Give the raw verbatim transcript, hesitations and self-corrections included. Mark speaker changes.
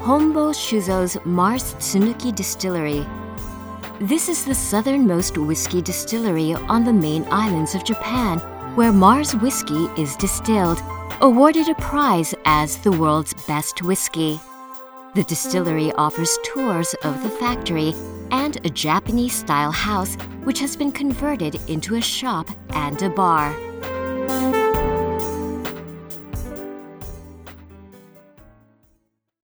Speaker 1: Hombo Shuzo's Mars Tsunuki Distillery. This is the southernmost whiskey distillery on the main islands of Japan, where Mars whiskey is distilled, awarded a prize as the world's best whiskey. The distillery offers tours of the factory and a Japanese-style house which has been converted into a shop and a bar.